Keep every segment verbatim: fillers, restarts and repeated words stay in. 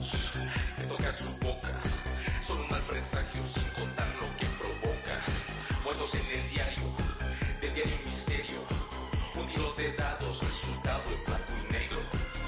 que toca su boca, son un mal presagio sin contar lo que provoca. Muertos en el diario, del diario misterio, un tiro de dados, resultado en blanco y negro.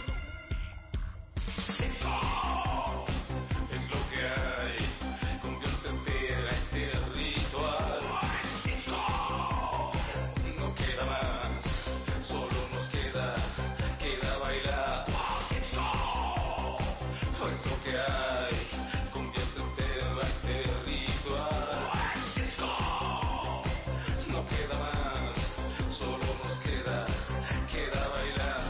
Let's go, es lo que hay, conviértete a este ritual. Let's go, no queda más, solo nos queda, queda bailar. Let's go, es lo que hay, conviértete a este ritual. Let's go, no queda más, solo nos queda, queda bailar.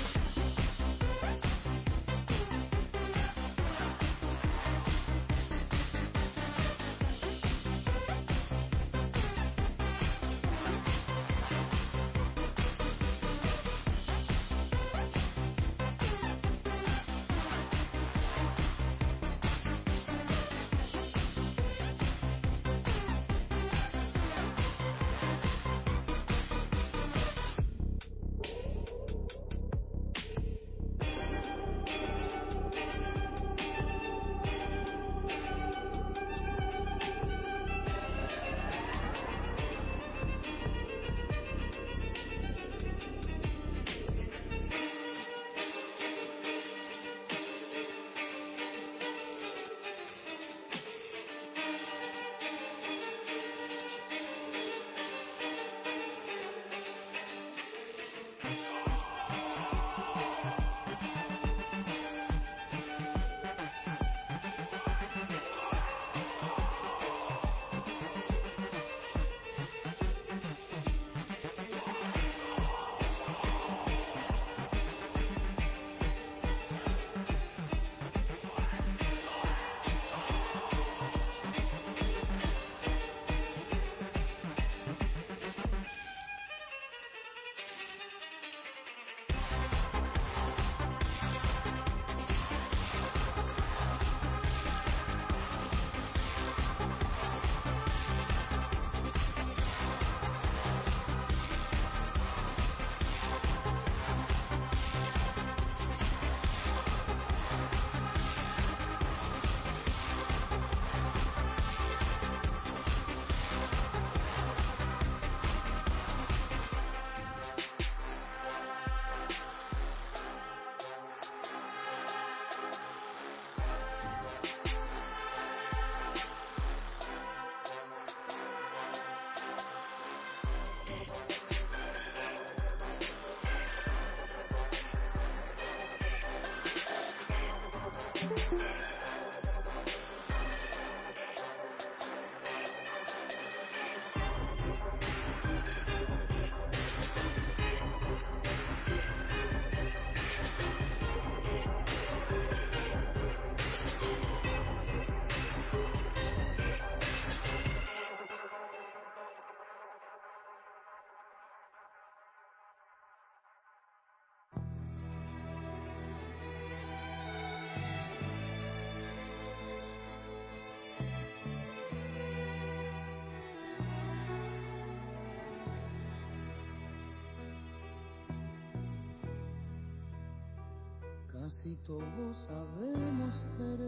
Casi todos sabemos querer,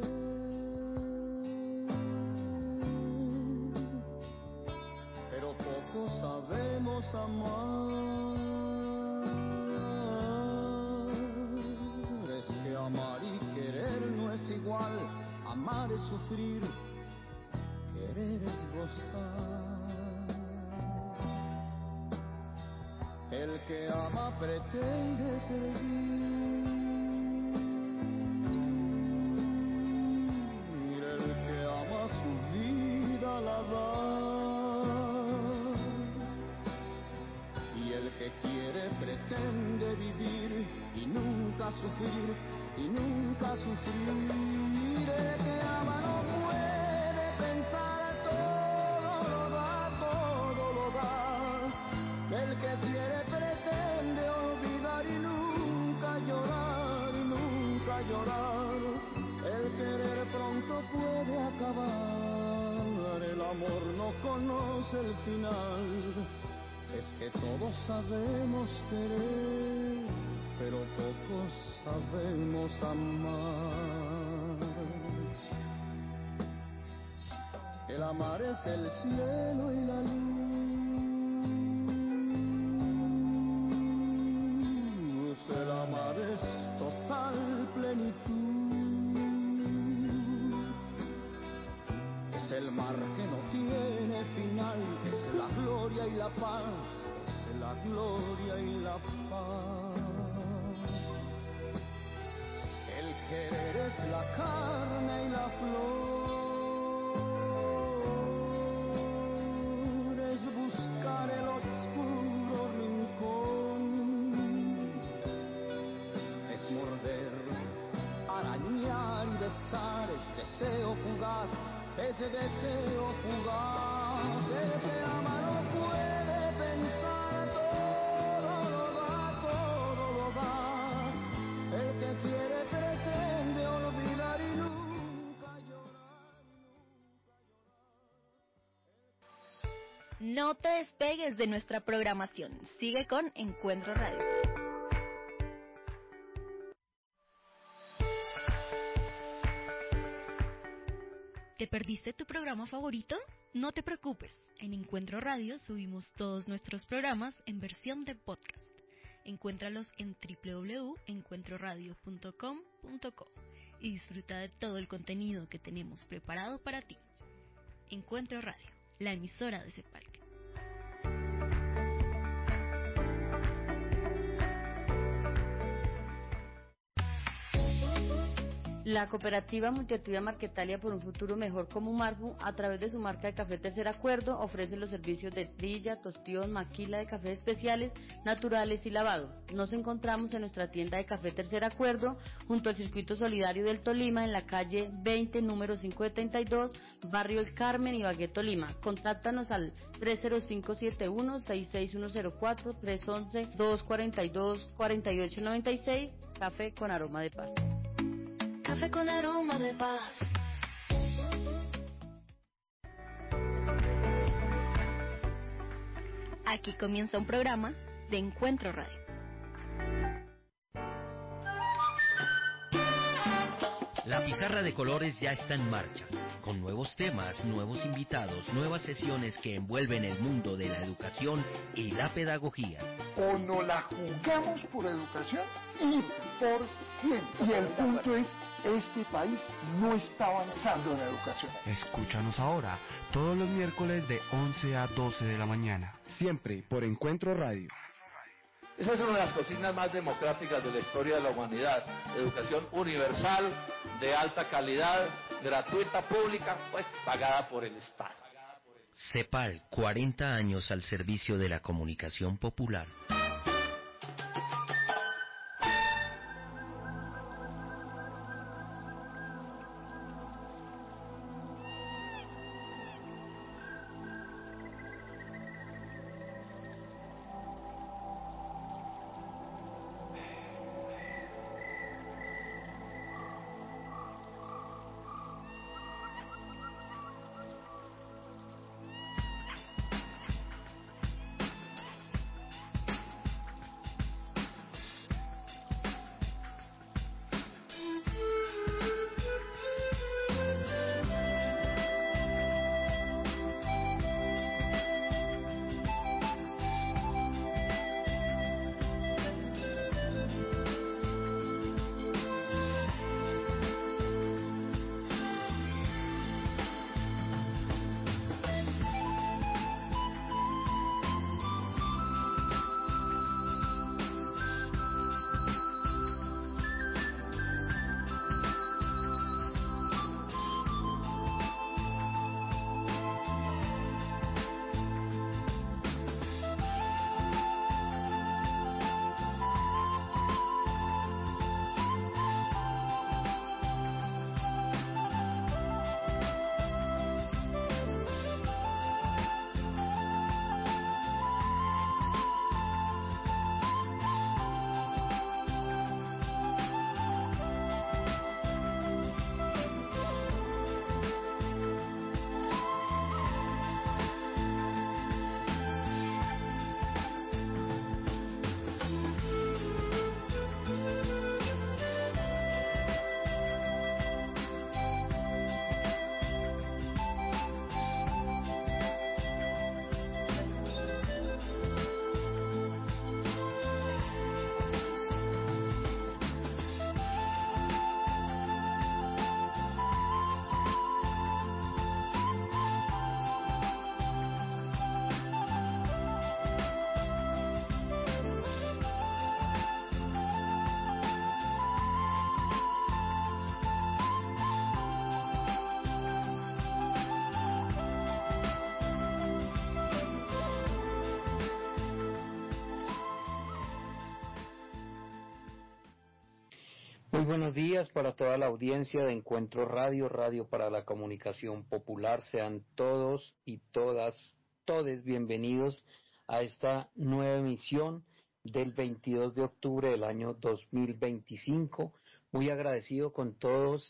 pero pocos sabemos amar. Es que amar y querer no es igual, amar es sufrir, querer es gozar. El que ama pretende servir, su vida la da, y el que quiere pretende vivir y nunca sufrir, y nunca sufrir. El que ama no puede pensar, todo lo da, todo lo da. El que quiere pretende olvidar y nunca llorar, y nunca llorar. El querer pronto puede acabar, el amor no conoce el final. Es que todos sabemos querer, pero pocos sabemos amar. El amar es el cielo y la luz. El amar es total plenitud. Es el mar que no tiene final. Es la gloria y la paz. Es la gloria y la paz. El querer es la carne y la flor. Es buscar el oscuro rincón. Es morder, arañar y besar. Es deseo fugaz. Ese deseo fugaz. El que ama no puede pensar. Todo lo da, todo lo da. El que quiere pretende olvidar y nunca llorar, nunca llorar. No te despegues de nuestra programación. Sigue con Encuentro Radio. ¿Te perdiste tu programa favorito? No te preocupes. En Encuentro Radio subimos todos nuestros programas en versión de podcast. Encuéntralos en doble u doble u doble u punto encuentro radio punto com punto co y disfruta de todo el contenido que tenemos preparado para ti. Encuentro Radio, la emisora de Cepal. La cooperativa multiactividad Marquetalia por un futuro mejor como Marfu, a través de su marca de café Tercer Acuerdo, ofrece los servicios de trilla, tostión, maquila de café especiales, naturales y lavado. Nos encontramos en nuestra tienda de café Tercer Acuerdo, junto al Circuito Solidario del Tolima, en la calle veinte, número quinientos setenta y dos, barrio El Carmen, Ibagué, Tolima. Contáctanos al tres cero cinco siete uno seis seis uno cero cuatro, tres uno uno dos cuatro dos cuatro ocho nueve seis, café con aroma de paz. Café con aroma de paz. Aquí comienza un programa de Encuentro Radio. La pizarra de colores ya está en marcha, con nuevos temas, nuevos invitados, nuevas sesiones que envuelven el mundo de la educación y la pedagogía. O no la jugamos por educación y por ciento. Y el punto es, este país no está avanzando en la educación. Escúchanos ahora, todos los miércoles de once a doce de la mañana. Siempre por Encuentro Radio. Esa es una de las consignas más democráticas de la historia de la humanidad. Educación universal, de alta calidad, gratuita, pública, pues pagada por el Estado. Cepal, cuarenta años al servicio de la comunicación popular. Muy buenos días para toda la audiencia de Encuentro Radio, Radio para la Comunicación Popular. Sean todos y todas, todes bienvenidos a esta nueva emisión del veintidós de octubre del año dos mil veinticinco. Muy agradecido con todos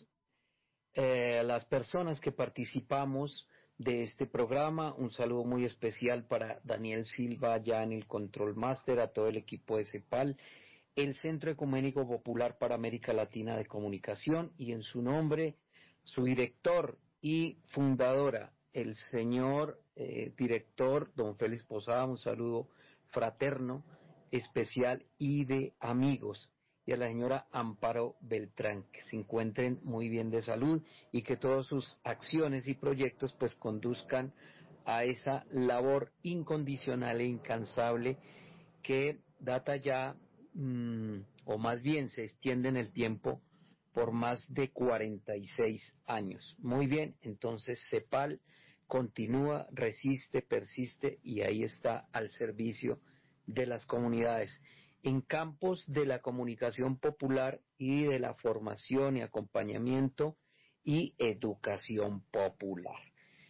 eh, las personas que participamos de este programa. Un saludo muy especial para Daniel Silva allá en el Control Master, a todo el equipo de CEPAL, el Centro Ecuménico Popular para América Latina de Comunicación, y en su nombre, su director y fundadora, el señor eh, director don Félix Posada. Un saludo fraterno, especial y de amigos, y a la señora Amparo Beltrán, que se encuentren muy bien de salud y que todas sus acciones y proyectos pues conduzcan a esa labor incondicional e incansable que data ya Mm, o más bien se extiende en el tiempo por más de cuarenta y seis años. Muy bien, entonces CEPAL continúa, resiste, persiste y ahí está al servicio de las comunidades en campos de la comunicación popular y de la formación y acompañamiento y educación popular.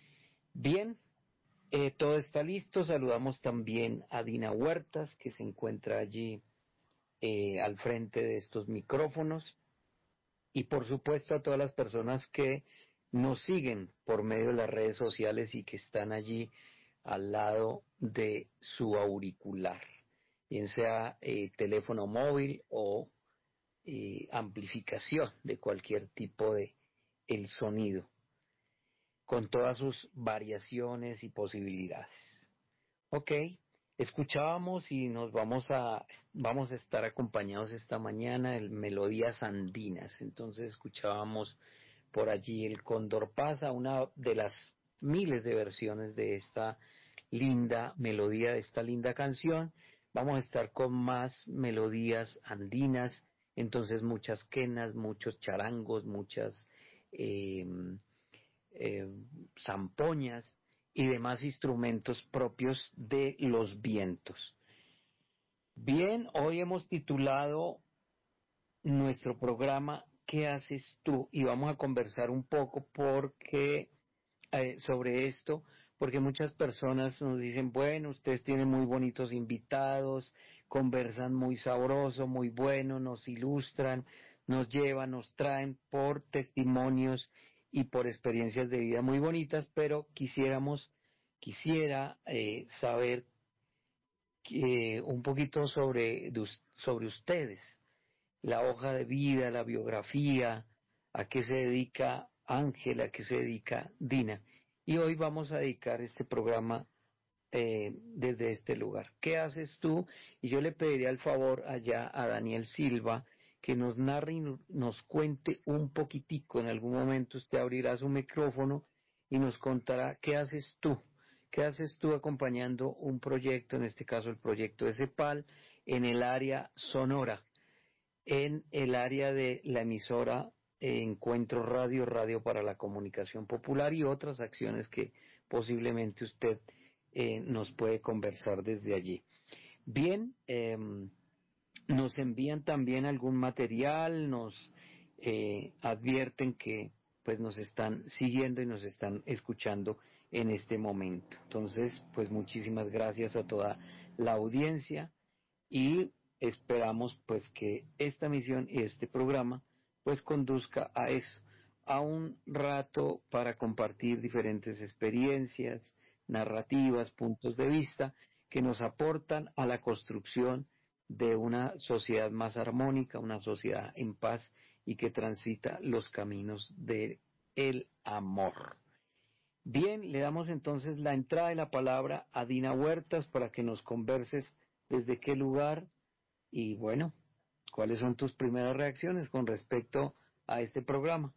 Bien, eh, todo está listo. Saludamos también a Dina Huertas, que se encuentra allí Eh, al frente de estos micrófonos, y por supuesto a todas las personas que nos siguen por medio de las redes sociales y que están allí al lado de su auricular, bien sea eh, teléfono móvil o eh, amplificación de cualquier tipo de el sonido, con todas sus variaciones y posibilidades. Ok. Escuchábamos y nos vamos a vamos a estar acompañados esta mañana de melodías andinas. Entonces escuchábamos por allí el Cóndor Pasa, una de las miles de versiones de esta linda melodía, de esta linda canción. Vamos a estar con más melodías andinas, entonces muchas quenas, muchos charangos, muchas eh, eh, zampoñas y demás instrumentos propios de los vientos. Bien, hoy hemos titulado nuestro programa ¿Qué haces tú? Y vamos a conversar un poco porque eh, sobre esto, porque muchas personas nos dicen, bueno, ustedes tienen muy bonitos invitados, conversan muy sabroso, muy bueno, nos ilustran, nos llevan, nos traen por testimonios y por experiencias de vida muy bonitas, pero quisiéramos, quisiera eh, saber que, un poquito sobre, sobre ustedes, la hoja de vida, la biografía, a qué se dedica Ángela, a qué se dedica Dina. Y hoy vamos a dedicar este programa eh, desde este lugar. ¿Qué haces tú? Y yo le pediría el favor allá a Daniel Silva que nos narre y nos cuente un poquitico. En algún momento usted abrirá su micrófono y nos contará qué haces tú, qué haces tú acompañando un proyecto, en este caso el proyecto de CEPAL, en el área sonora, en el área de la emisora eh, Encuentro Radio, Radio para la Comunicación Popular, y otras acciones que posiblemente usted eh, nos puede conversar desde allí. Bien, eh, nos envían también algún material, nos eh, advierten que pues nos están siguiendo y nos están escuchando en este momento. Entonces, pues muchísimas gracias a toda la audiencia y esperamos pues que esta misión y este programa pues conduzca a eso, a un rato para compartir diferentes experiencias, narrativas, puntos de vista que nos aportan a la construcción de una sociedad más armónica, una sociedad en paz y que transita los caminos del amor. Bien, le damos entonces la entrada de la palabra a Dina Huertas para que nos converses desde qué lugar y bueno, cuáles son tus primeras reacciones con respecto a este programa.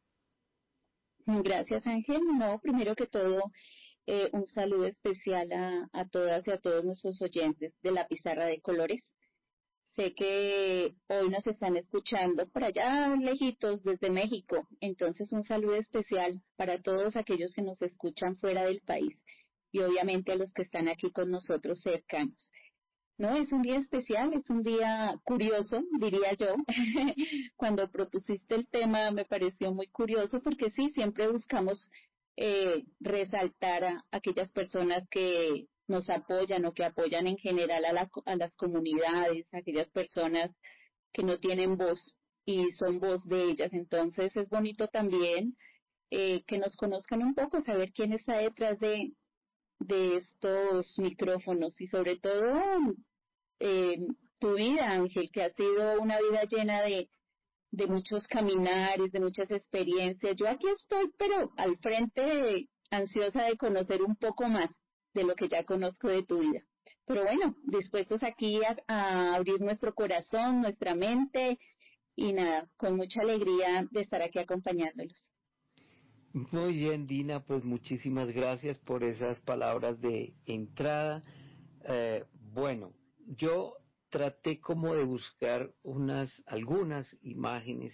Gracias, Ángel. No, primero que todo, eh, un saludo especial a, a todas y a todos nuestros oyentes de la Pizarra de Colores. Sé que hoy nos están escuchando por allá lejitos desde México, entonces un saludo especial para todos aquellos que nos escuchan fuera del país y obviamente a los que están aquí con nosotros cercanos. No, es un día especial, es un día curioso, diría yo. Cuando propusiste el tema me pareció muy curioso porque sí, siempre buscamos eh, resaltar a aquellas personas que nos apoyan o que apoyan en general a, la, a las comunidades, aquellas personas que no tienen voz y son voz de ellas. Entonces es bonito también eh, que nos conozcan un poco, saber quién está detrás de, de estos micrófonos y sobre todo eh, tu vida, Ángel, que ha sido una vida llena de, de muchos caminares, de muchas experiencias. Yo aquí estoy, pero al frente, de, ansiosa de conocer un poco más de lo que ya conozco de tu vida. Pero bueno, dispuestos aquí a, a abrir nuestro corazón, nuestra mente y nada, con mucha alegría de estar aquí acompañándolos. Muy bien, Dina, pues muchísimas gracias por esas palabras de entrada. Eh, bueno, yo traté como de buscar unas, algunas imágenes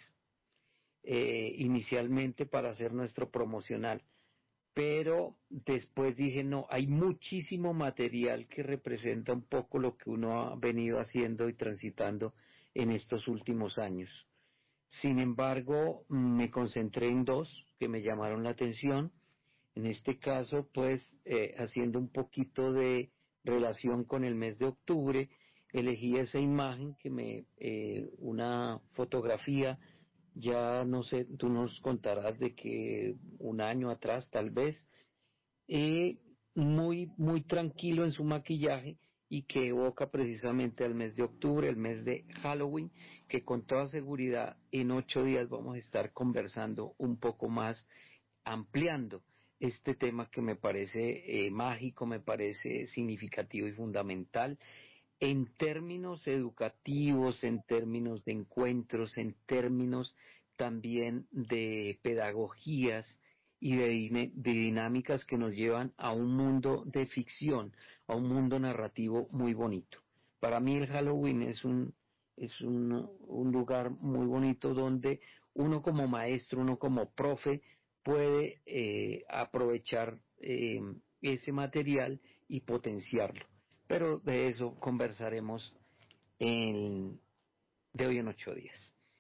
eh, inicialmente para hacer nuestro promocional, pero después dije, no, hay muchísimo material que representa un poco lo que uno ha venido haciendo y transitando en estos últimos años. Sin embargo, me concentré en dos que me llamaron la atención. En este caso, pues, eh, haciendo un poquito de relación con el mes de octubre, elegí esa imagen que me, eh, una fotografía, ya no sé, tú nos contarás de que un año atrás tal vez, eh, muy, muy tranquilo en su maquillaje y que evoca precisamente al mes de octubre, el mes de Halloween, que con toda seguridad en ocho días vamos a estar conversando un poco más, ampliando este tema que me parece eh, mágico, me parece significativo y fundamental en términos educativos, en términos de encuentros, en términos también de pedagogías y de, de dinámicas que nos llevan a un mundo de ficción, a un mundo narrativo muy bonito. Para mí el Halloween es un, es un, un lugar muy bonito donde uno como maestro, uno como profe, puede eh, aprovechar eh, ese material y potenciarlo. Pero de eso conversaremos en, de hoy en ocho días.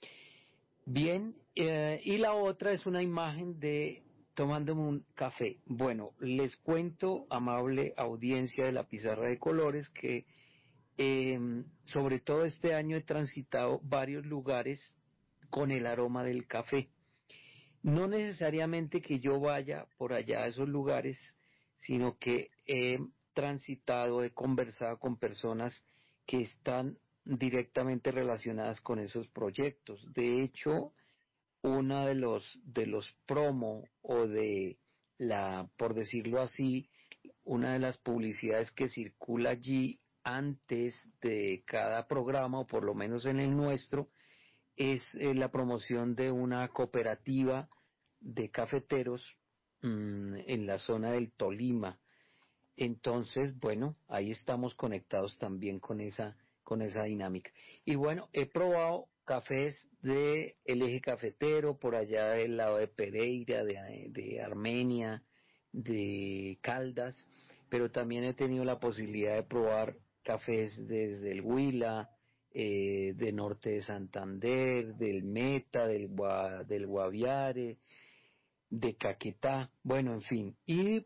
Bien, eh, y la otra es una imagen de tomándome un café. Bueno, les cuento, amable audiencia de la Pizarra de Colores, que eh, sobre todo este año he transitado varios lugares con el aroma del café. No necesariamente que yo vaya por allá a esos lugares, sino que he transitado, he conversado con personas que están directamente relacionadas con esos proyectos. De hecho, una de los de los promo o de la, por decirlo así, una de las publicidades que circula allí antes de cada programa, o por lo menos en el nuestro, es eh, la promoción de una cooperativa de cafeteros mmm, en la zona del Tolima. Entonces, bueno, ahí estamos conectados también con esa con esa dinámica. Y bueno, he probado cafés de el eje cafetero, por allá del lado de Pereira, de, de Armenia, de Caldas, pero también he tenido la posibilidad de probar cafés desde el Huila, eh, de norte de Santander, del Meta, del, Gua, del Guaviare, de Caquetá, bueno, en fin, y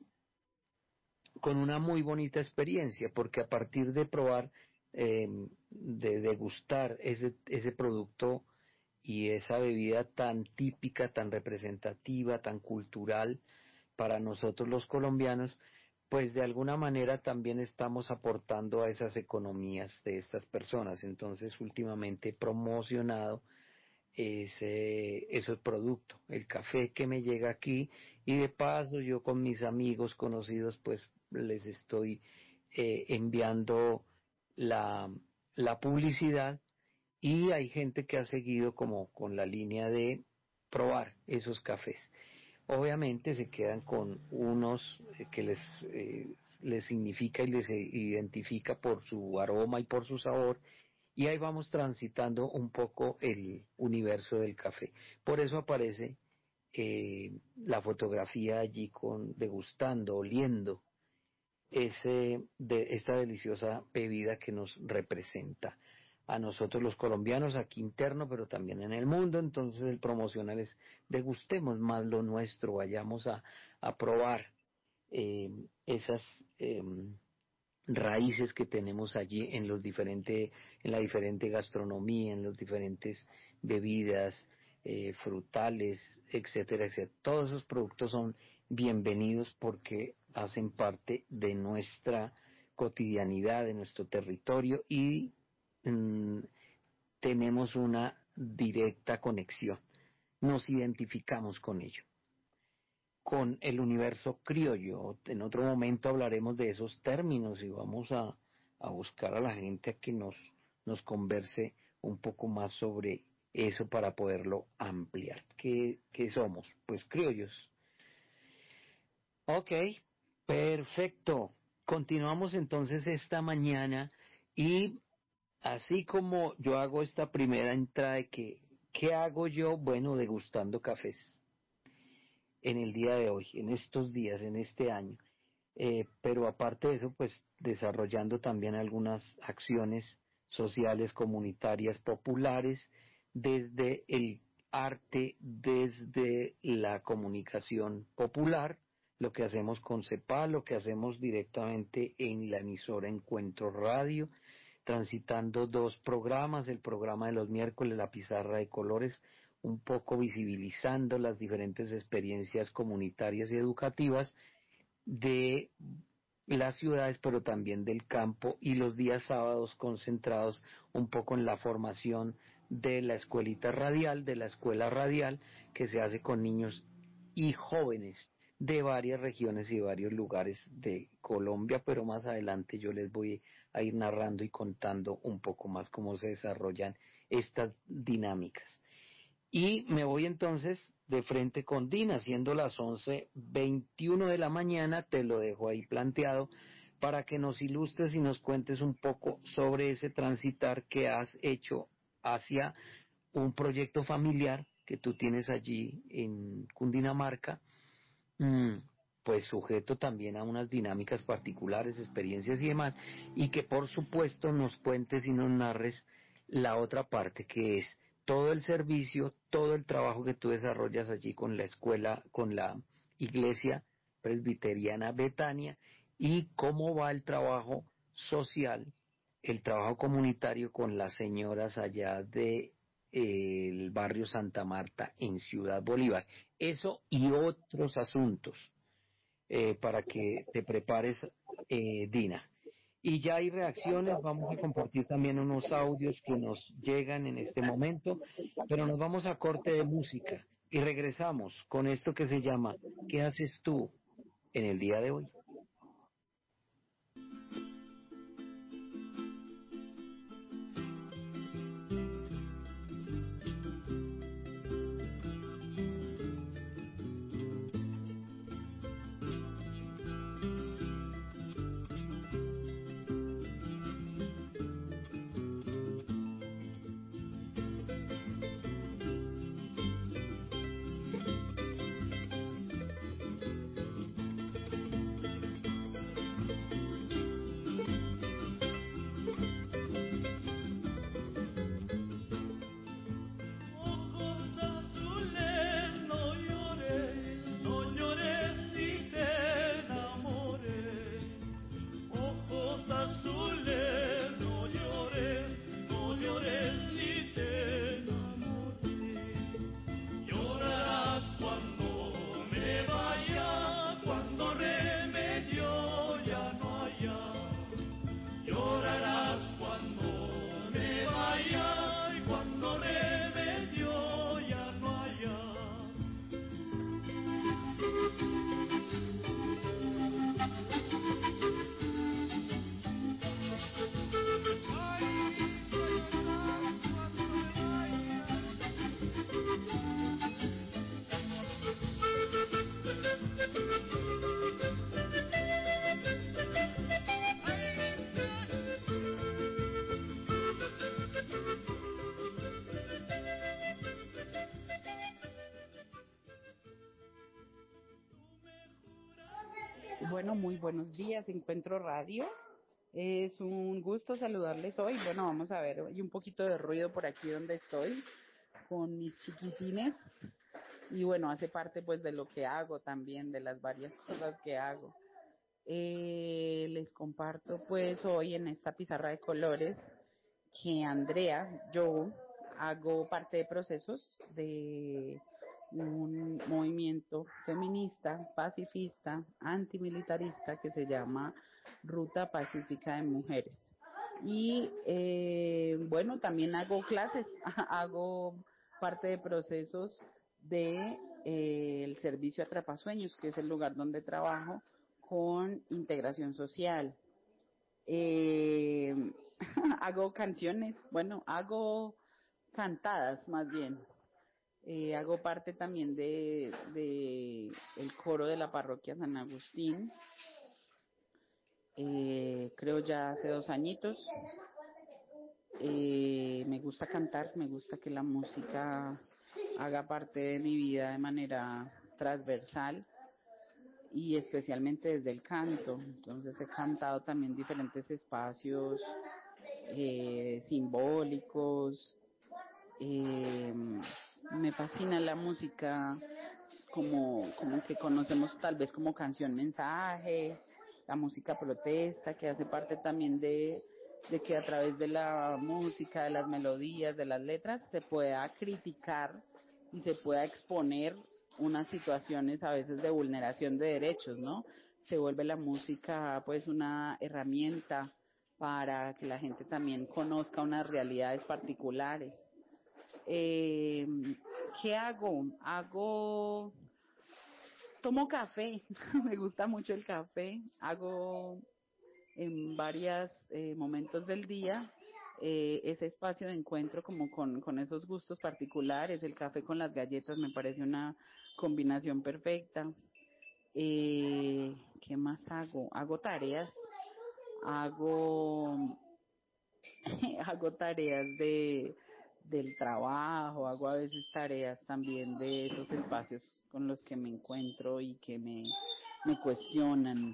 con una muy bonita experiencia, porque a partir de probar, eh, de degustar ese, ese producto y esa bebida tan típica, tan representativa, tan cultural para nosotros los colombianos, pues de alguna manera también estamos aportando a esas economías de estas personas. Entonces últimamente he promocionado ese, ese producto, el café que me llega aquí, y de paso yo con mis amigos conocidos pues les estoy eh, enviando la, la publicidad, y hay gente que ha seguido como con la línea de probar esos cafés. Obviamente se quedan con unos que les, eh, les significa y les identifica por su aroma y por su sabor, y ahí vamos transitando un poco el universo del café. Por eso aparece eh, la fotografía allí con degustando, oliendo ese, de esta deliciosa bebida que nos representa a nosotros los colombianos aquí interno, pero también en el mundo. Entonces el promocional es degustemos más lo nuestro, vayamos a, a probar eh, esas eh, raíces que tenemos allí en los diferentes, en la diferente gastronomía, en las diferentes bebidas, eh, frutales, etcétera, etcétera. Todos esos productos son bienvenidos porque hacen parte de nuestra cotidianidad, de nuestro territorio y mm, tenemos una directa conexión. Nos identificamos con ello, con el universo criollo. En otro momento hablaremos de esos términos y vamos a, a buscar a la gente a que nos, nos converse un poco más sobre eso para poderlo ampliar. ¿Qué, qué somos? Pues criollos. Ok, perfecto. Continuamos entonces esta mañana y así como yo hago esta primera entrada de que, ¿qué hago yo? Bueno, degustando cafés en el día de hoy, en estos días, en este año. Eh, pero aparte de eso, pues desarrollando también algunas acciones sociales, comunitarias, populares, desde el arte, desde la comunicación popular, lo que hacemos con CEPAL, lo que hacemos directamente en la emisora Encuentro Radio, transitando dos programas, el programa de los miércoles, La Pizarra de Colores, un poco visibilizando las diferentes experiencias comunitarias y educativas de las ciudades, pero también del campo, y los días sábados concentrados un poco en la formación de la escuelita radial, de la escuela radial, que se hace con niños y jóvenes de varias regiones y varios lugares de Colombia, pero más adelante yo les voy a ir narrando y contando un poco más cómo se desarrollan estas dinámicas. Y me voy entonces de frente con Dina, siendo las once veintiuno de la mañana, te lo dejo ahí planteado para que nos ilustres y nos cuentes un poco sobre ese transitar que has hecho hacia un proyecto familiar que tú tienes allí en Cundinamarca, pues sujeto también a unas dinámicas particulares, experiencias y demás, y que por supuesto nos cuentes y nos narres la otra parte, que es todo el servicio, todo el trabajo que tú desarrollas allí con la escuela, con la iglesia presbiteriana Betania, y cómo va el trabajo social, el trabajo comunitario con las señoras allá de eh, el barrio Santa Marta en Ciudad Bolívar. Eso y otros asuntos eh, para que te prepares, eh, Dina. Y ya hay reacciones, vamos a compartir también unos audios que nos llegan en este momento, pero nos vamos a corte de música y regresamos con esto que se llama ¿Qué haces tú en el día de hoy? Bueno, muy buenos días, Encuentro Radio. Es un gusto saludarles hoy. Bueno, vamos a ver, hay un poquito de ruido por aquí donde estoy con mis chiquitines. Y bueno, hace parte pues de lo que hago también, de las varias cosas que hago. Eh, les comparto pues hoy en esta pizarra de colores que Andrea, yo hago parte de procesos de un movimiento feminista, pacifista, antimilitarista que se llama Ruta Pacífica de Mujeres. Y eh, bueno, también hago clases, hago parte de procesos de eh, el servicio Atrapasueños, que es el lugar donde trabajo con integración social. Eh, hago canciones, bueno, hago cantadas más bien. Eh, hago parte también de, de el coro de la parroquia San Agustín, eh, creo ya hace dos añitos. Eh, me gusta cantar, me gusta que la música haga parte de mi vida de manera transversal y especialmente desde el canto. Entonces he cantado también diferentes espacios eh, simbólicos. Eh, me fascina la música como, como que conocemos tal vez como canción mensaje, la música protesta, que hace parte también de, de que a través de la música, de las melodías, de las letras, se pueda criticar y se pueda exponer unas situaciones a veces de vulneración de derechos, ¿no? Se vuelve la música pues una herramienta para que la gente también conozca unas realidades particulares. Eh, ¿Qué hago? Hago, tomo café, me gusta mucho el café, hago en varios eh, momentos del día eh, ese espacio de encuentro como con, con esos gustos particulares. El café con las galletas me parece una combinación perfecta. Eh, ¿Qué más hago? Hago tareas, hago hago tareas de del trabajo, hago a veces tareas también de esos espacios con los que me encuentro y que me, me cuestionan.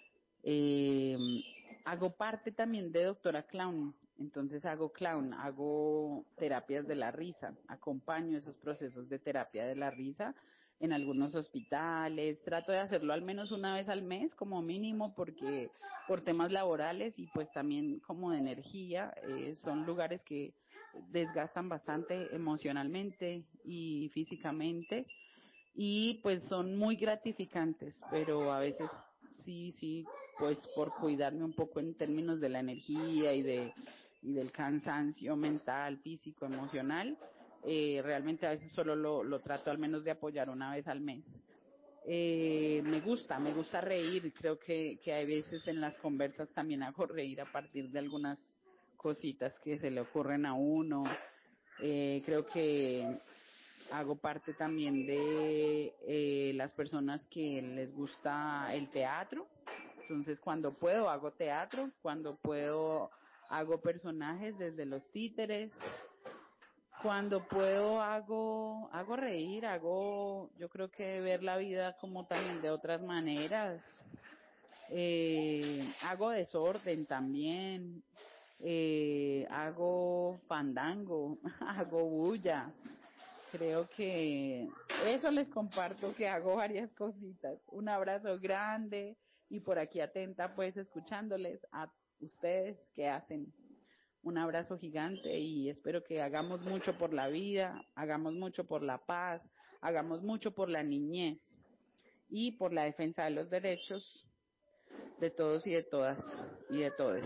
Eh, hago parte también de Doctora Clown, entonces hago clown, hago terapias de la risa, acompaño esos procesos de terapia de la risa en algunos hospitales, trato de hacerlo al menos una vez al mes como mínimo porque por temas laborales y pues también como de energía, eh, son lugares que desgastan bastante emocionalmente y físicamente y pues son muy gratificantes, pero a veces sí, sí, pues por cuidarme un poco en términos de la energía y de y del cansancio mental, físico, emocional, eh, realmente a veces solo lo, lo trato al menos de apoyar una vez al mes. Eh, me gusta, me gusta reír, creo que, que hay veces en las conversas también hago reír a partir de algunas cositas que se le ocurren a uno. Eh, creo que hago parte también de eh, las personas que les gusta el teatro, entonces cuando puedo hago teatro, cuando puedo hago personajes desde los títeres, cuando puedo hago hago reír, hago yo creo que ver la vida como también de otras maneras, eh, hago desorden también, eh, hago fandango, hago bulla. Creo que eso les comparto, que hago varias cositas. Un abrazo grande y por aquí atenta pues escuchándoles a ustedes que hacen. Un abrazo gigante y espero que hagamos mucho por la vida, hagamos mucho por la paz, hagamos mucho por la niñez y por la defensa de los derechos de todos y de todas y de todes.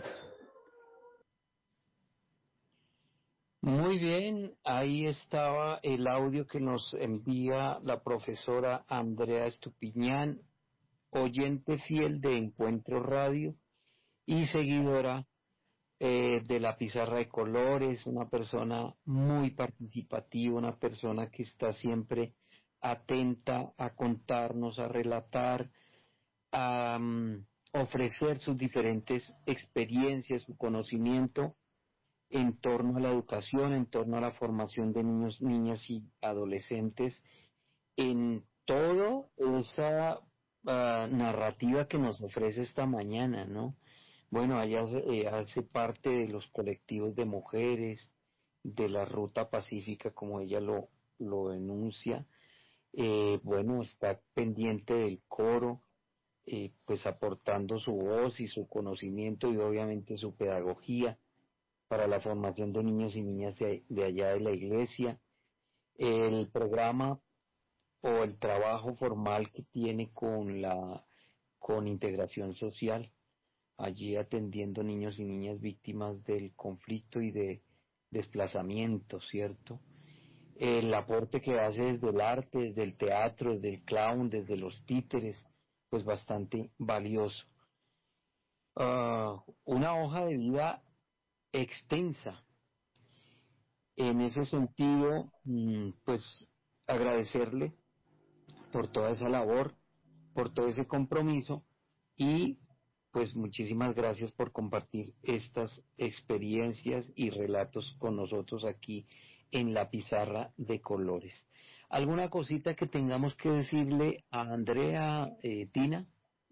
Muy bien, ahí estaba el audio que nos envía la profesora Andrea Estupiñán, oyente fiel de Encuentro Radio y seguidora eh, de la pizarra de colores, una persona muy participativa, una persona que está siempre atenta a contarnos, a relatar, a um, ofrecer sus diferentes experiencias, su conocimiento en torno a la educación, en torno a la formación de niños, niñas y adolescentes, en todo esa uh, narrativa que nos ofrece esta mañana, ¿no? Bueno, ella eh, hace parte de los colectivos de mujeres, de la Ruta Pacífica, como ella lo, lo enuncia. Eh, bueno, está pendiente del coro, eh, pues aportando su voz y su conocimiento y obviamente su pedagogía para la formación de niños y niñas de, de allá de la iglesia. El programa o el trabajo formal que tiene con la con integración social, allí atendiendo niños y niñas víctimas del conflicto y de desplazamiento, ¿cierto? El aporte que hace desde el arte, desde el teatro, desde el clown, desde los títeres, pues bastante valioso. Uh, una hoja de vida extensa. En ese sentido, pues agradecerle por toda esa labor, por todo ese compromiso y pues muchísimas gracias por compartir estas experiencias y relatos con nosotros aquí en la pizarra de colores. ¿Alguna cosita que tengamos que decirle a Andrea, eh, Tina?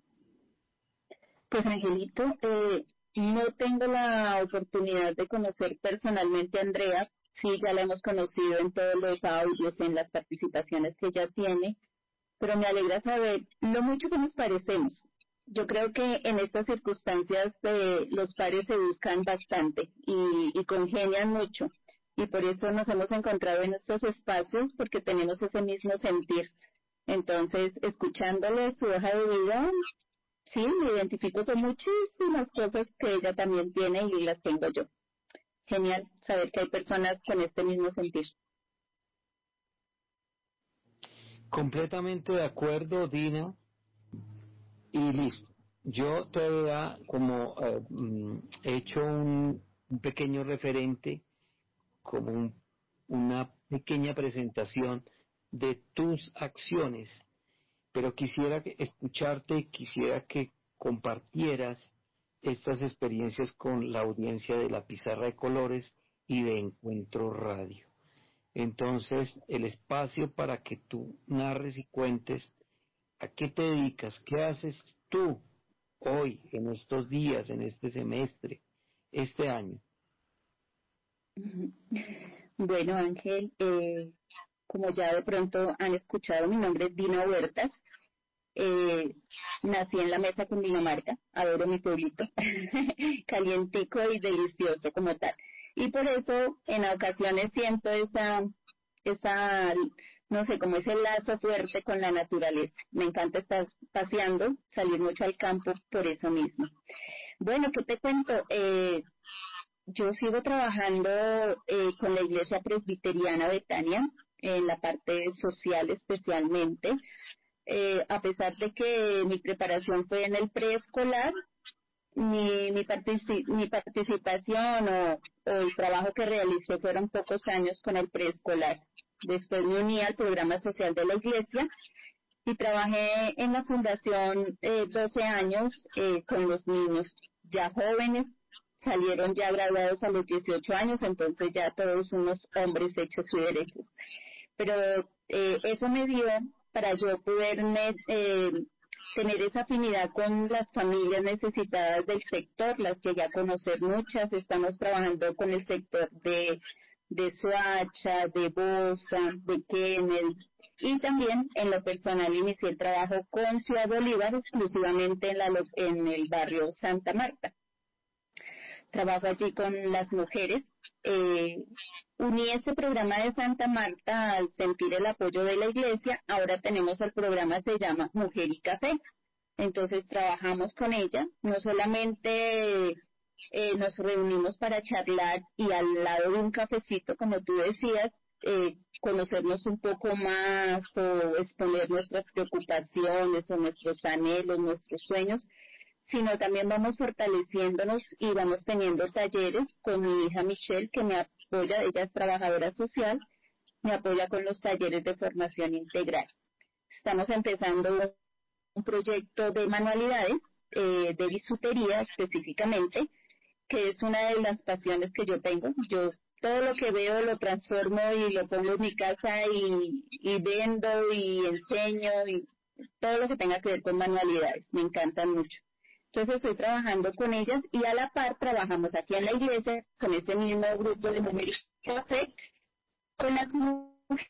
Pues Angelito, eh, no tengo la oportunidad de conocer personalmente a Andrea, sí, ya la hemos conocido en todos los audios, en las participaciones que ella tiene, pero me alegra saber lo mucho que nos parecemos. Yo creo que en estas circunstancias eh, los pares se buscan bastante y, y congenian mucho, y por eso nos hemos encontrado en estos espacios, porque tenemos ese mismo sentir. Entonces, escuchándole su hoja de vida, sí, me identifico con muchísimas cosas que ella también tiene y las tengo yo. Genial saber que hay personas con este mismo sentir. Completamente de acuerdo, Dina. Y listo. Yo todavía, como eh, he hecho un, un pequeño referente, como un, una pequeña presentación de tus acciones, pero quisiera escucharte, quisiera que compartieras estas experiencias con la audiencia de la Pizarra de Colores y de Encuentro Radio. Entonces, el espacio para que tú narres y cuentes a qué te dedicas, qué haces tú hoy, en estos días, en este semestre, este año. Bueno, Ángel, eh, como ya de pronto han escuchado, mi nombre es Dina Huertas. Eh, nací en la Mesa, Cundinamarca, adoro mi pueblito, calientico y delicioso como tal. Y por eso en ocasiones siento esa, esa, no sé, como ese lazo fuerte con la naturaleza. Me encanta estar paseando, salir mucho al campo por eso mismo. Bueno, ¿qué te cuento? Eh, yo sigo trabajando eh, con la Iglesia Presbiteriana Betania, en la parte social especialmente. Eh, a pesar de que mi preparación fue en el preescolar, mi, mi, partici mi participación o, o el trabajo que realicé fueron pocos años con el preescolar. Después me uní al programa social de la iglesia y trabajé en la fundación eh, doce años eh, con los niños ya jóvenes, salieron ya graduados a los dieciocho años, entonces ya todos unos hombres hechos y derechos. Pero eh, eso me dio para yo poderme eh, tener esa afinidad con las familias necesitadas del sector, las llegué a conocer muchas. Estamos trabajando con el sector de, de Soacha, de Bosa, de Kennel, y también en lo personal inicié el trabajo con Ciudad Bolívar, exclusivamente en, la, en el barrio Santa Marta. Trabajo allí con las mujeres. Eh, uní este programa de Santa Marta al sentir el apoyo de la iglesia. Ahora tenemos el programa, se llama Mujer y Café. Entonces trabajamos con ella, no solamente eh, nos reunimos para charlar y al lado de un cafecito, como tú decías, eh, conocernos un poco más o exponer nuestras preocupaciones o nuestros anhelos, nuestros sueños, sino también vamos fortaleciéndonos y vamos teniendo talleres con mi hija Michelle, que me apoya, ella es trabajadora social, me apoya con los talleres de formación integral. Estamos empezando un proyecto de manualidades, eh, de bisutería específicamente, que es una de las pasiones que yo tengo. Yo todo lo que veo lo transformo y lo pongo en mi casa y, y vendo y enseño y todo lo que tenga que ver con manualidades, me encantan mucho. Entonces estoy trabajando con ellas y a la par trabajamos aquí en la iglesia con ese mismo grupo de mujeres café, con las mujeres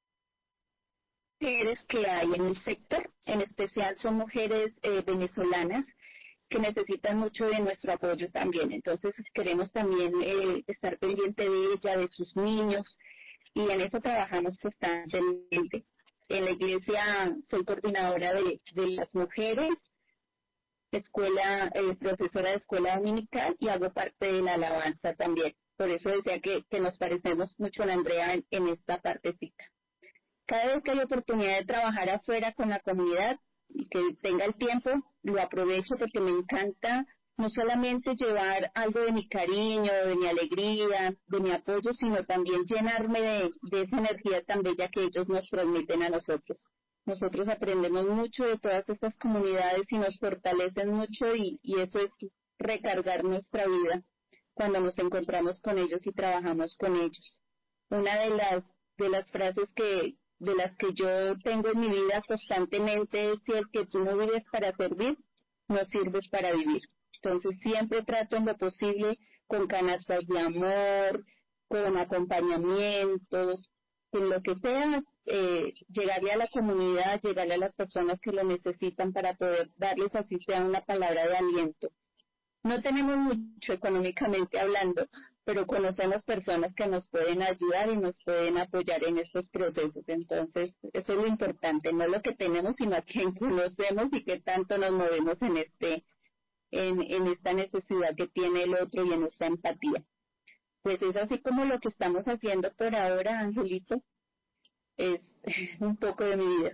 que hay en el sector, en especial son mujeres eh, venezolanas que necesitan mucho de nuestro apoyo también. Entonces queremos también eh, estar pendiente de ella, de sus niños, y en eso trabajamos constantemente. En la iglesia soy coordinadora de, de las mujeres, escuela, eh, profesora de escuela dominical, y hago parte de la alabanza también. Por eso decía que, que nos parecemos mucho a Andrea en, en esta partecita. Cada vez que hay oportunidad de trabajar afuera con la comunidad y que tenga el tiempo, lo aprovecho porque me encanta no solamente llevar algo de mi cariño, de mi alegría, de mi apoyo, sino también llenarme de, de esa energía tan bella que ellos nos transmiten a nosotros. Nosotros aprendemos mucho de todas estas comunidades y nos fortalecen mucho, y, y eso es recargar nuestra vida cuando nos encontramos con ellos y trabajamos con ellos. Una de las de las frases que de las que yo tengo en mi vida constantemente es: si el que tú no vives para servir, no sirves para vivir. Entonces siempre trato en lo posible, con canastas de amor, con acompañamientos, en lo que sea, eh, llegarle a la comunidad, llegarle a las personas que lo necesitan para poder darles así sea una palabra de aliento. No tenemos mucho económicamente hablando, pero conocemos personas que nos pueden ayudar y nos pueden apoyar en estos procesos. Entonces, eso es lo importante, no lo que tenemos, sino a quien conocemos y qué tanto nos movemos en este, en, en esta necesidad que tiene el otro y en esta empatía. Pues es así como lo que estamos haciendo por ahora, Angelito. Es un poco de mi vida.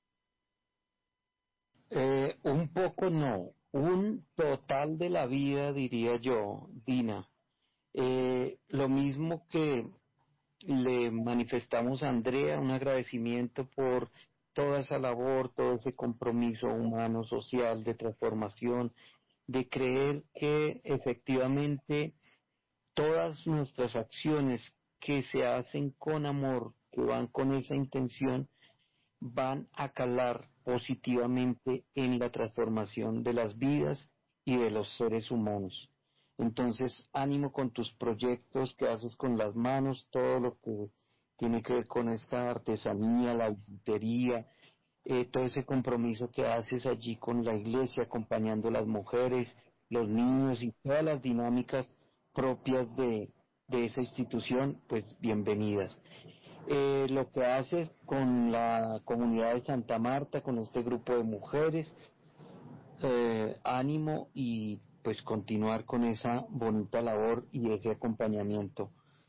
Eh, un poco no, un total de la vida, diría yo, Dina. Eh, lo mismo que le manifestamos a Andrea, un agradecimiento por toda esa labor, todo ese compromiso humano, social, de transformación, de creer que efectivamente todas nuestras acciones que se hacen con amor, que van con esa intención, van a calar positivamente en la transformación de las vidas y de los seres humanos. Entonces, ánimo con tus proyectos que haces con las manos, todo lo que tiene que ver con esta artesanía, la bisutería, eh, todo ese compromiso que haces allí con la iglesia, acompañando a las mujeres, los niños y todas las dinámicas propias de, de esa institución, pues bienvenidas. Eh, lo que haces con la comunidad de Santa Marta, con este grupo de mujeres, eh, ánimo y pues continuar con esa bonita labor y ese acompañamiento.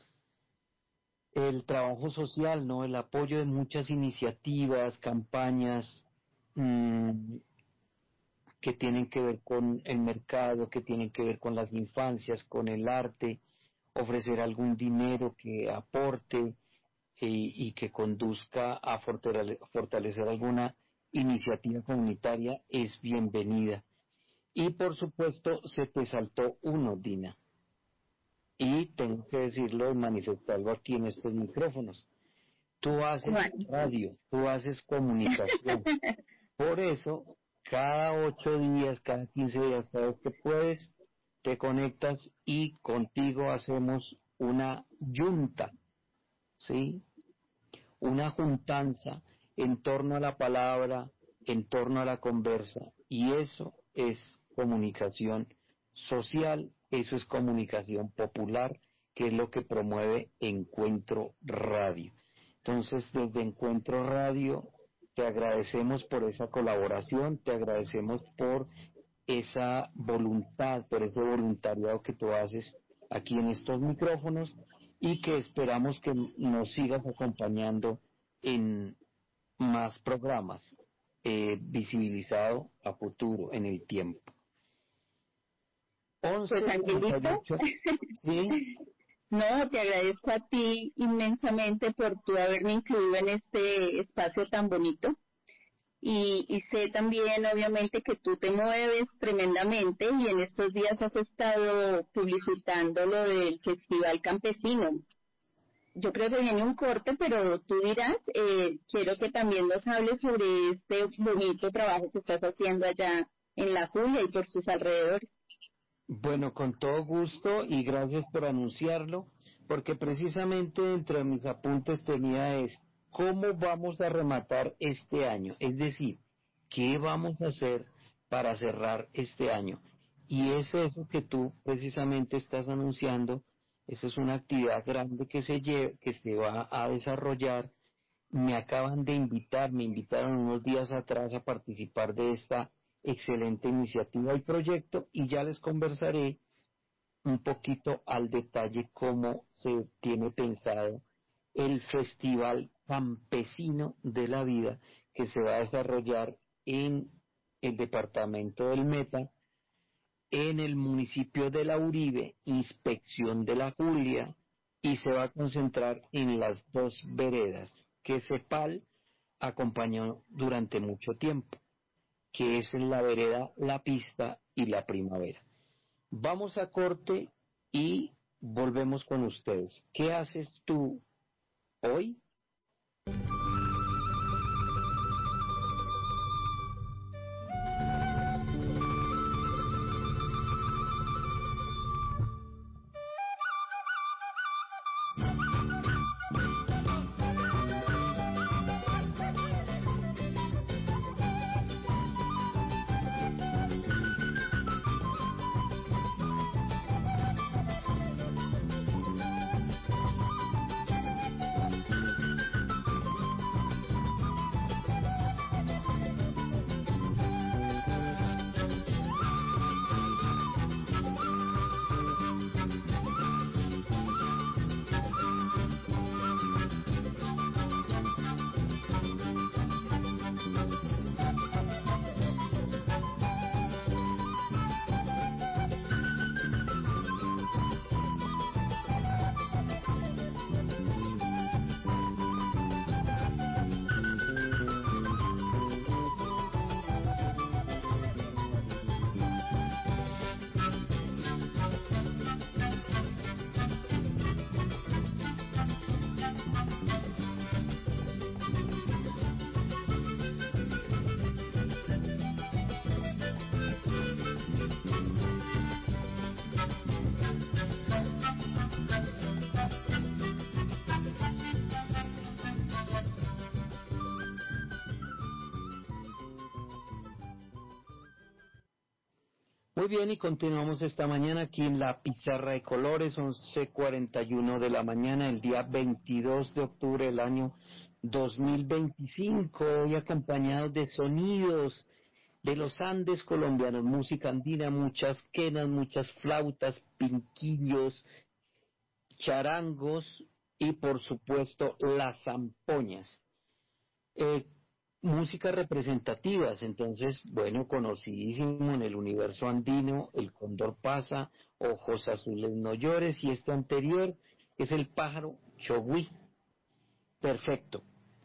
El trabajo social, ¿no? El apoyo de muchas iniciativas, campañas mmm, que tienen que ver con el mercado, que tienen que ver con las infancias, con el arte, ofrecer algún dinero que aporte y, y que conduzca a fortale- fortalecer alguna iniciativa comunitaria es bienvenida. Y por supuesto se te saltó uno, Dina, y tengo que decirlo y manifestarlo aquí en estos micrófonos. Tú haces radio, tú haces comunicación. Por eso, cada ocho días, cada quince días, cada vez que puedes, te conectas y contigo hacemos una junta, ¿sí? Una juntanza en torno a la palabra, en torno a la conversa, y eso es comunicación social, eso es comunicación popular, que es lo que promueve Encuentro Radio. Entonces, desde Encuentro Radio te agradecemos por esa colaboración, te agradecemos por esa voluntad, por ese voluntariado que tú haces aquí en estos micrófonos, y que esperamos que nos sigas acompañando en más programas, eh, visibilizado a futuro, en el tiempo. Pues, Angelito, ¿sí? No, te agradezco a ti inmensamente por tu haberme incluido en este espacio tan bonito. Y, y sé también, obviamente, que tú te mueves tremendamente y en estos días has estado publicitando lo del Festival Campesino. yo creo que viene un corte, pero tú dirás, eh, quiero que también nos hables sobre este bonito trabajo que estás haciendo allá en La Julia y por sus alrededores. Bueno, con todo gusto y gracias por anunciarlo, porque precisamente dentro de mis apuntes tenía es cómo vamos a rematar este año, es decir, qué vamos a hacer para cerrar este año. Y es eso que tú precisamente estás anunciando. Esa es una actividad grande que se lleva, que se va a desarrollar. Me acaban de invitar, me invitaron unos días atrás a participar de esta excelente iniciativa y proyecto, y ya les conversaré un poquito al detalle cómo se tiene pensado el Festival Campesino de la Vida, que se va a desarrollar en el departamento del Meta, en el municipio de La Uribe, inspección de La Julia, y se va a concentrar en las dos veredas que CEPAL acompañó durante mucho tiempo, que es en la vereda La Pista y La Primavera. Vamos a corte y volvemos con ustedes. ¿Qué haces tú hoy? Muy bien, y continuamos esta mañana aquí en la Pizarra de Colores, once cuarenta y uno de la mañana, el día veintidós de octubre del año dos mil veinticinco, hoy acompañados de sonidos de los Andes colombianos, música andina, muchas quenas, muchas flautas, pinquillos, charangos y por supuesto las zampoñas. Eh, músicas representativas, entonces, bueno, conocidísimo en el universo andino, el cóndor pasa, ojos azules no llores, y este anterior es el pájaro chogüí. Perfecto.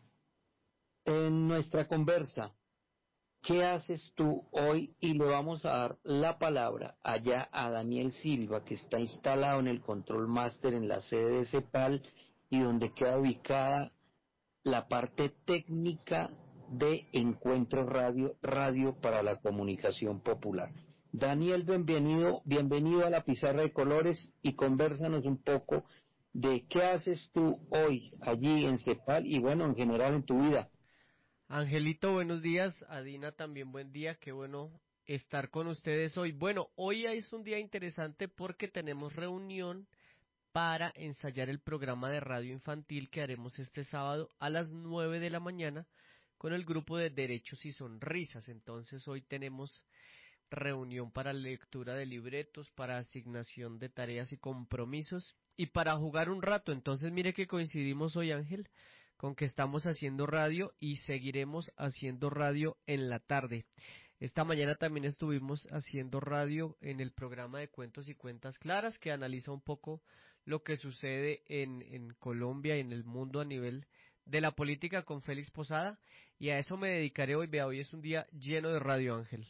En nuestra conversa, ¿qué haces tú hoy? Y le vamos a dar la palabra allá a Daniel Silva, que está instalado en el Control Master en la sede de CEPAL y donde queda ubicada la parte técnica de Encuentro Radio, Radio para la Comunicación Popular. Daniel, bienvenido, bienvenido a la Pizarra de Colores y convérsanos un poco de qué haces tú hoy allí en CEPAL y bueno, en general en tu vida. Angelito, buenos días. Adina, también buen día. Qué bueno estar con ustedes hoy. Bueno, hoy es un día interesante porque tenemos reunión para ensayar el programa de radio infantil que haremos este sábado a las nueve de la mañana con el grupo de Derechos y Sonrisas. Entonces hoy tenemos reunión para lectura de libretos, para asignación de tareas y compromisos y para jugar un rato. Entonces mire que coincidimos hoy, Ángel, con que estamos haciendo radio y seguiremos haciendo radio en la tarde. Esta mañana también estuvimos haciendo radio en el programa de Cuentos y Cuentas Claras, que analiza un poco lo que sucede en, en Colombia y en el mundo a nivel de la política con Félix Posada, y a eso me dedicaré hoy. Vea, hoy es un día lleno de radio, Ángel.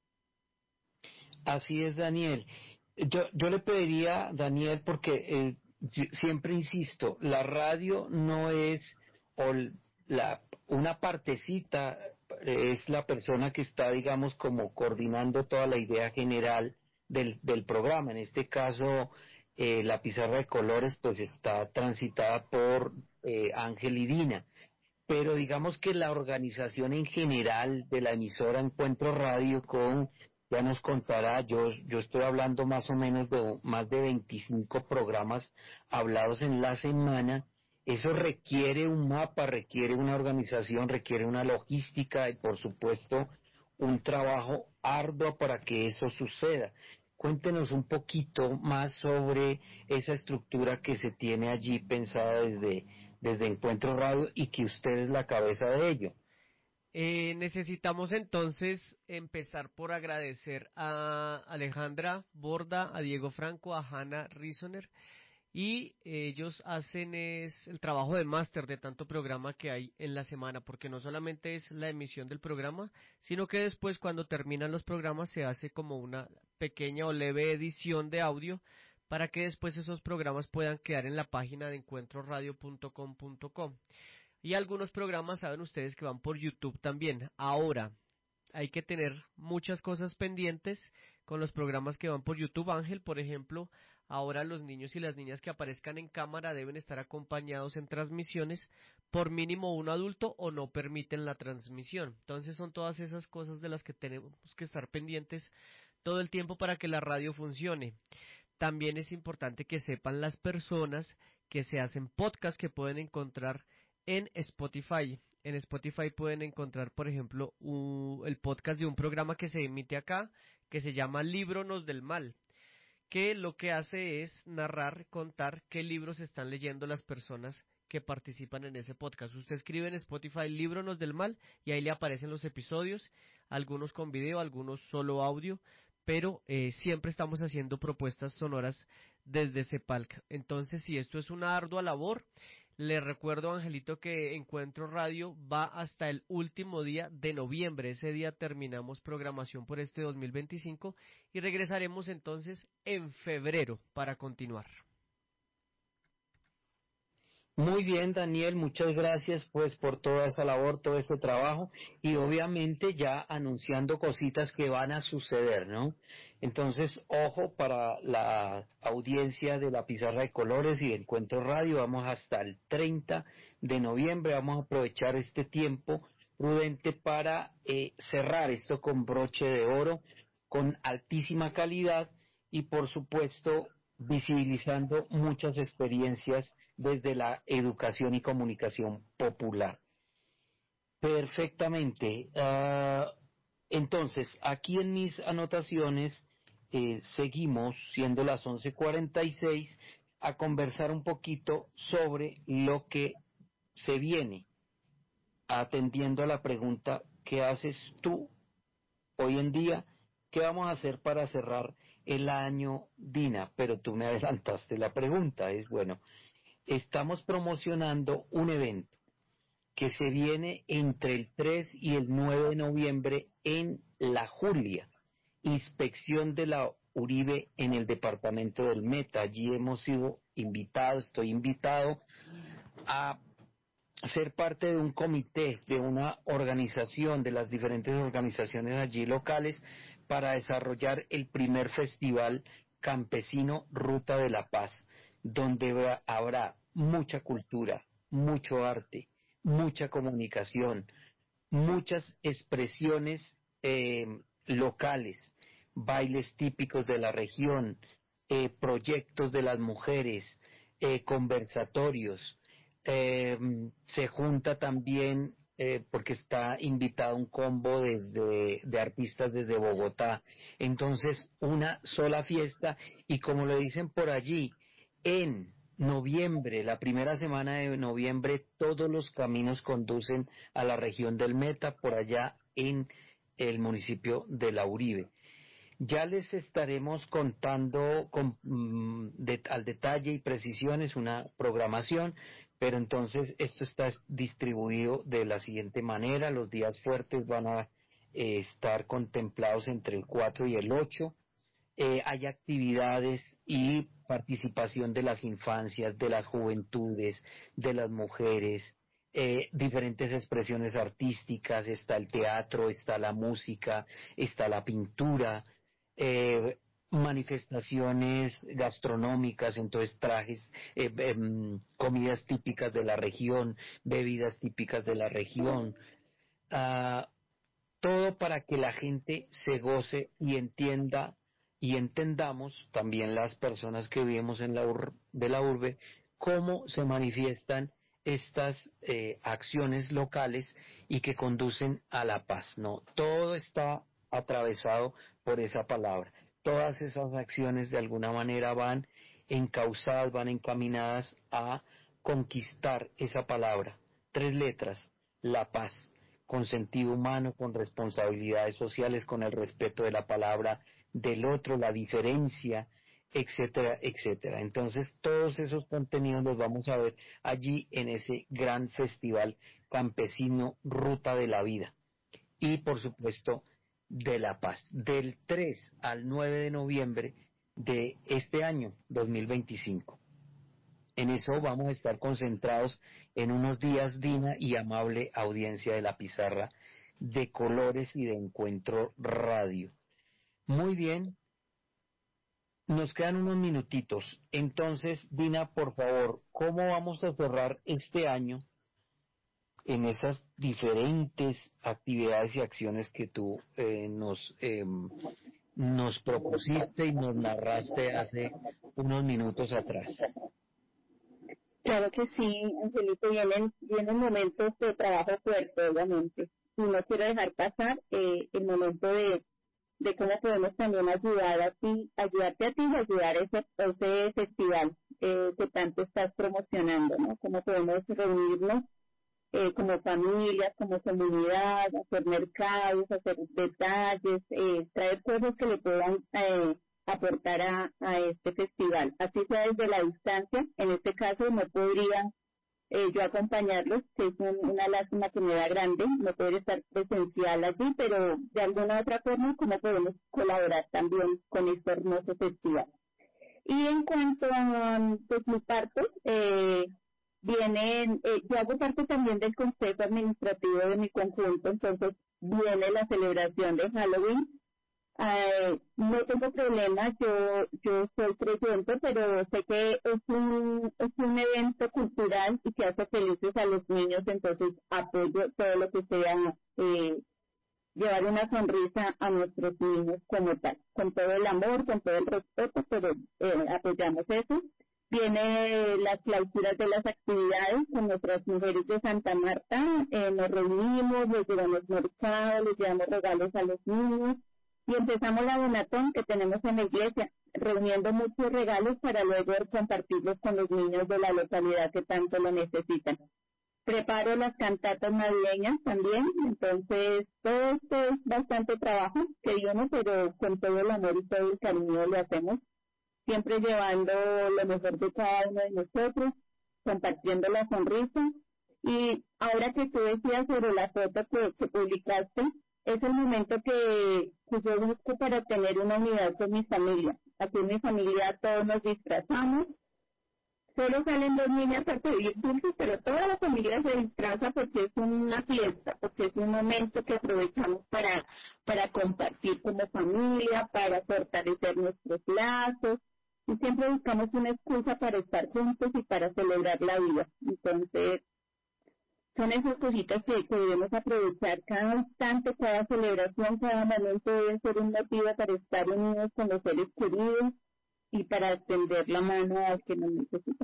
Así es, Daniel. Yo, yo le pediría, Daniel, porque eh, yo siempre insisto, la radio no es o la, una partecita, es la persona que está, digamos, como coordinando toda la idea general del, del programa. En este caso, eh, la pizarra de colores pues está transitada por eh, Ángel y Dina, pero digamos que la organización en general de la emisora Encuentro Radio con, ya nos contará, yo, yo estoy hablando más o menos de más de veinticinco programas hablados en la semana. Eso requiere un mapa, requiere una organización, requiere una logística y por supuesto un trabajo arduo para que eso suceda. Cuéntenos un poquito más sobre esa estructura que se tiene allí pensada desde, desde Encuentro Radio y que usted es la cabeza de ello. Eh, necesitamos entonces empezar por agradecer a Alejandra Borda, a Diego Franco, a Hanna Risoner, y ellos hacen es el trabajo de máster de tanto programa que hay en la semana, porque no solamente es la emisión del programa, sino que después cuando terminan los programas se hace como una pequeña o leve edición de audio para que después esos programas puedan quedar en la página de encuentro radio punto com punto co. Y algunos programas saben ustedes que van por YouTube también. Ahora, hay que tener muchas cosas pendientes con los programas que van por YouTube. Ángel, por ejemplo, ahora los niños y las niñas que aparezcan en cámara deben estar acompañados en transmisiones por mínimo un adulto o no permiten la transmisión. Entonces son todas esas cosas de las que tenemos que estar pendientes todo el tiempo para que la radio funcione. También es importante que sepan las personas que se hacen podcast que pueden encontrar en Spotify. En Spotify pueden encontrar, por ejemplo, un, el podcast de un programa que se emite acá, que se llama Líbronos del Mal, que lo que hace es narrar, contar qué libros están leyendo las personas que participan en ese podcast. Usted escribe en Spotify Líbronos del Mal y ahí le aparecen los episodios, algunos con video, algunos solo audio, pero eh, siempre estamos haciendo propuestas sonoras desde Cepalc. Entonces, si esto es una ardua labor, le recuerdo, Angelito, que Encuentro Radio va hasta el último día de noviembre. Ese día terminamos programación por este dos mil veinticinco y regresaremos entonces en febrero para continuar. Muy bien, Daniel, muchas gracias pues por toda esa labor, todo ese trabajo y obviamente ya anunciando cositas que van a suceder, ¿no? Entonces, ojo para la audiencia de la Pizarra de Colores y de Encuentro Radio, vamos hasta el treinta de noviembre, vamos a aprovechar este tiempo prudente para eh, cerrar esto con broche de oro, con altísima calidad y por supuesto visibilizando muchas experiencias desde la educación y comunicación popular. Perfectamente. Uh, entonces, aquí en mis anotaciones eh, seguimos, siendo las once cuarenta y seis, a conversar un poquito sobre lo que se viene, atendiendo a la pregunta ¿qué haces tú hoy en día? ¿Qué vamos a hacer para cerrar el año, Dina? Pero tú me adelantaste la pregunta, es bueno, estamos promocionando un evento que se viene entre el tres y el nueve de noviembre en La Julia, inspección de la Uribe en el departamento del Meta. Allí hemos sido invitados, estoy invitado a ser parte de un comité, de una organización, de las diferentes organizaciones allí locales, para desarrollar el primer festival campesino Ruta de la Paz, donde habrá mucha cultura, mucho arte, mucha comunicación, muchas expresiones eh, locales, bailes típicos de la región, eh, proyectos de las mujeres, eh, conversatorios. Eh, se junta también eh, porque está invitado un combo desde de artistas desde Bogotá, entonces una sola fiesta y como lo dicen por allí, en noviembre, la primera semana de noviembre, todos los caminos conducen a la región del Meta, por allá en el municipio de La Uribe. Ya les estaremos contando con, mm, de, al detalle y precisiones una programación, pero entonces esto está distribuido de la siguiente manera. Los días fuertes van a eh, estar contemplados entre el cuatro y el ocho, eh, hay actividades y participación de las infancias, de las juventudes, de las mujeres, eh, diferentes expresiones artísticas, está el teatro, está la música, está la pintura, eh, manifestaciones gastronómicas, entonces trajes, eh, eh, comidas típicas de la región, bebidas típicas de la región, uh, todo para que la gente se goce y entienda y entendamos, también las personas que vivimos en la ur de la urbe, cómo se manifiestan estas eh, acciones locales y que conducen a la paz. No, todo está atravesado por esa palabra. Todas esas acciones de alguna manera van encauzadas, van encaminadas a conquistar esa palabra. Tres letras, la paz, con sentido humano, con responsabilidades sociales, con el respeto de la palabra del otro, la diferencia, etcétera, etcétera. Entonces, todos esos contenidos los vamos a ver allí en ese gran festival campesino Ruta de la Vida. Y, por supuesto, de la paz, del tres al nueve de noviembre de este año dos mil veinticinco. En eso vamos a estar concentrados en unos días, Dina y amable audiencia de la pizarra de Colores y de Encuentro Radio. Muy bien, nos quedan unos minutitos. Entonces, Dina, por favor, ¿cómo vamos a cerrar este año en esas diferentes actividades y acciones que tú eh, nos, eh, nos propusiste y nos narraste hace unos minutos atrás? Claro que sí, Angelito, vienen, vienen momentos de trabajo fuerte, obviamente, y no quiero dejar pasar eh, el momento de, de cómo podemos también ayudar a ti, ayudarte a ti y ayudar a ese, ese festival eh, que tanto estás promocionando, ¿no? Cómo podemos reunirnos eh, como familias, como comunidad, hacer mercados, hacer detalles, eh, traer cosas que le puedan eh, aportar a, a este festival, así sea desde la distancia. En este caso no podría eh, yo acompañarlos, que es un, una lástima que me da grande, no poder estar presencial allí, pero de alguna otra forma, ¿cómo podemos colaborar también con este hermoso festival? Y en cuanto a pues, mi parte, eh, vienen, eh, yo hago parte también del consejo administrativo de mi conjunto, entonces viene la celebración de Halloween. Eh, no tengo problema, yo yo soy creyente, pero sé que es un es un evento cultural y que hace felices a los niños, entonces apoyo todo lo que sea eh, llevar una sonrisa a nuestros niños como tal, con todo el amor, con todo el respeto, pero eh, apoyamos eso. Viene las clausuras de las actividades con nuestras mujeres de Santa Marta, eh, nos reunimos, les llevamos mercado, les llevamos regalos a los niños y empezamos la donatón que tenemos en la iglesia, reuniendo muchos regalos para luego compartirlos con los niños de la localidad que tanto lo necesitan. Preparo las cantatas navideñas también, entonces todo esto es bastante trabajo que viene, pero con todo el amor y todo el cariño lo hacemos, siempre llevando lo mejor de cada uno de nosotros, compartiendo la sonrisa. Y ahora que tú decías sobre la foto que, que publicaste, es el momento que, que yo busco para tener una unidad con mi familia. Aquí en mi familia todos nos disfrazamos. Solo salen dos niñas a pedir dulces, pero toda la familia se disfraza porque es una fiesta, porque es un momento que aprovechamos para, para compartir como familia, para fortalecer nuestros lazos, y siempre buscamos una excusa para estar juntos y para celebrar la vida. Entonces, son esas cositas que, que debemos aprovechar cada instante, cada celebración, cada momento debe ser un motivo para estar unidos con los seres queridos y para extender la mano al que nos necesita.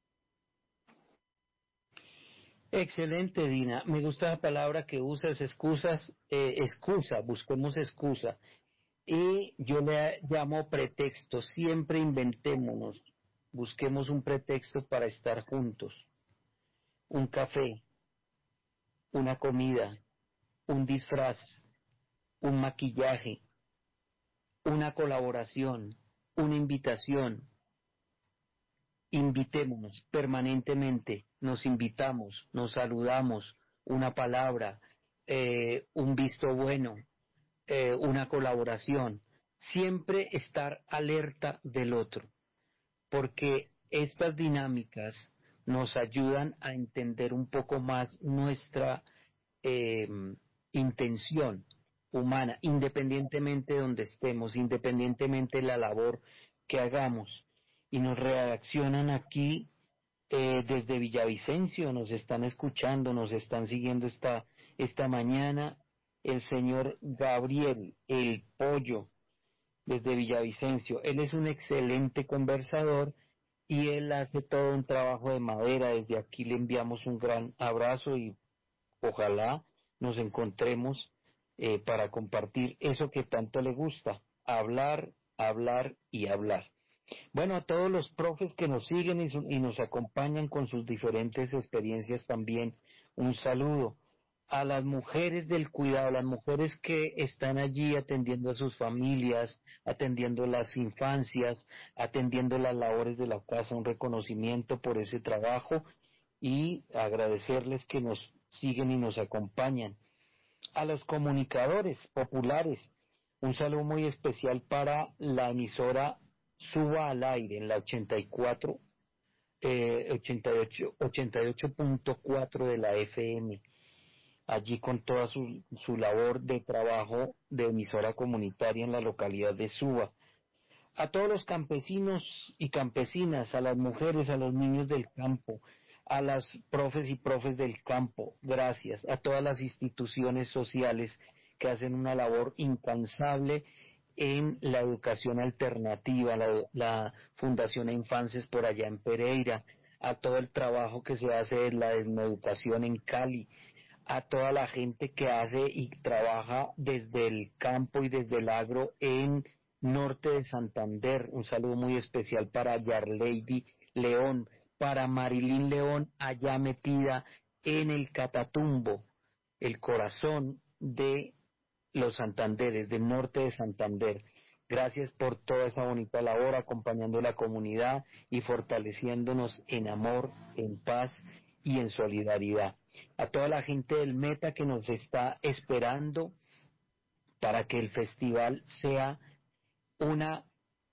Excelente, Dina. Me gusta la palabra que usas, excusas, eh, excusa, busquemos excusa. Y yo le llamo pretexto, siempre inventémonos, busquemos un pretexto para estar juntos. Un café, una comida, un disfraz, un maquillaje, una colaboración, una invitación. Invitémonos permanentemente, nos invitamos, nos saludamos, una palabra, eh, un visto bueno, eh, una colaboración. siempre estar alerta del otro, porque estas dinámicas nos ayudan a entender un poco más nuestra eh, intención humana, independientemente de donde estemos, independientemente de la labor que hagamos. Y nos reaccionan aquí eh, desde Villavicencio, nos están escuchando, nos están siguiendo esta, esta mañana, el señor Gabriel, el pollo, desde Villavicencio. Él es un excelente conversador y él hace todo un trabajo de madera. Desde aquí le enviamos un gran abrazo y ojalá nos encontremos eh, para compartir eso que tanto le gusta, hablar, hablar y hablar. Bueno, a todos los profes que nos siguen y, su, y nos acompañan con sus diferentes experiencias también, un saludo. A las mujeres del cuidado, las mujeres que están allí atendiendo a sus familias, atendiendo las infancias, atendiendo las labores de la casa, un reconocimiento por ese trabajo y agradecerles que nos siguen y nos acompañan. A los comunicadores populares, un saludo muy especial para la emisora Suba al Aire en la ochenta y cuatro, eh, ochenta y ocho, ochenta y ocho punto cuatro de la F M, allí con toda su, su labor de trabajo de emisora comunitaria en la localidad de Suba. A todos los campesinos y campesinas, a las mujeres, a los niños del campo, a las profes y profes del campo, gracias. A todas las instituciones sociales que hacen una labor incansable en la educación alternativa, la, la Fundación Infances por allá en Pereira, a todo el trabajo que se hace en la educación en Cali, a toda la gente que hace y trabaja desde el campo y desde el agro en norte de Santander. Un saludo muy especial para Yarleidy León, para Marilyn León, allá metida en el Catatumbo, el corazón de los Santanderes, del norte de Santander. Gracias por toda esa bonita labor, acompañando a la comunidad y fortaleciéndonos en amor, en paz y en solidaridad. A toda la gente del Meta que nos está esperando para que el festival sea una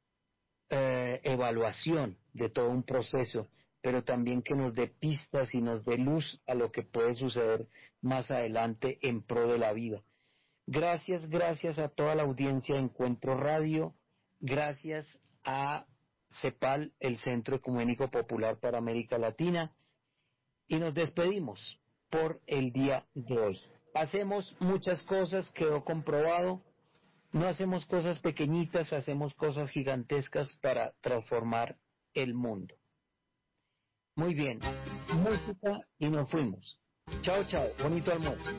eh, evaluación de todo un proceso, pero también que nos dé pistas y nos dé luz a lo que puede suceder más adelante en pro de la vida. Gracias, gracias a toda la audiencia de Encuentro Radio, gracias a CEPAL, el Centro Ecuménico Popular para América Latina, y nos despedimos por el día de hoy. Hacemos muchas cosas, quedó comprobado, no hacemos cosas pequeñitas, hacemos cosas gigantescas para transformar el mundo. Muy bien, música y nos fuimos. Chao, chao, bonito almuerzo.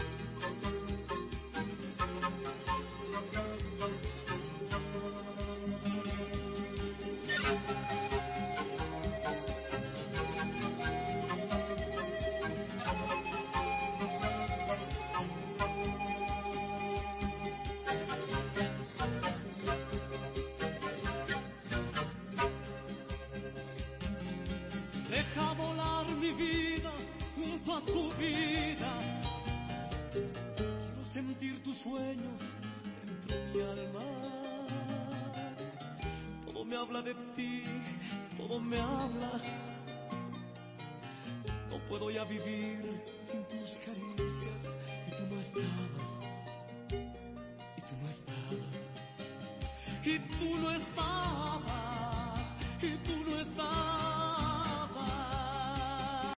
Deja volar mi vida junto a tu vida. Quiero sentir tus sueños dentro de mi alma. Todo me habla de ti, todo me habla. No puedo ya vivir sin tus caricias. Y tú no estabas, y tú no estabas, y tú no estabas.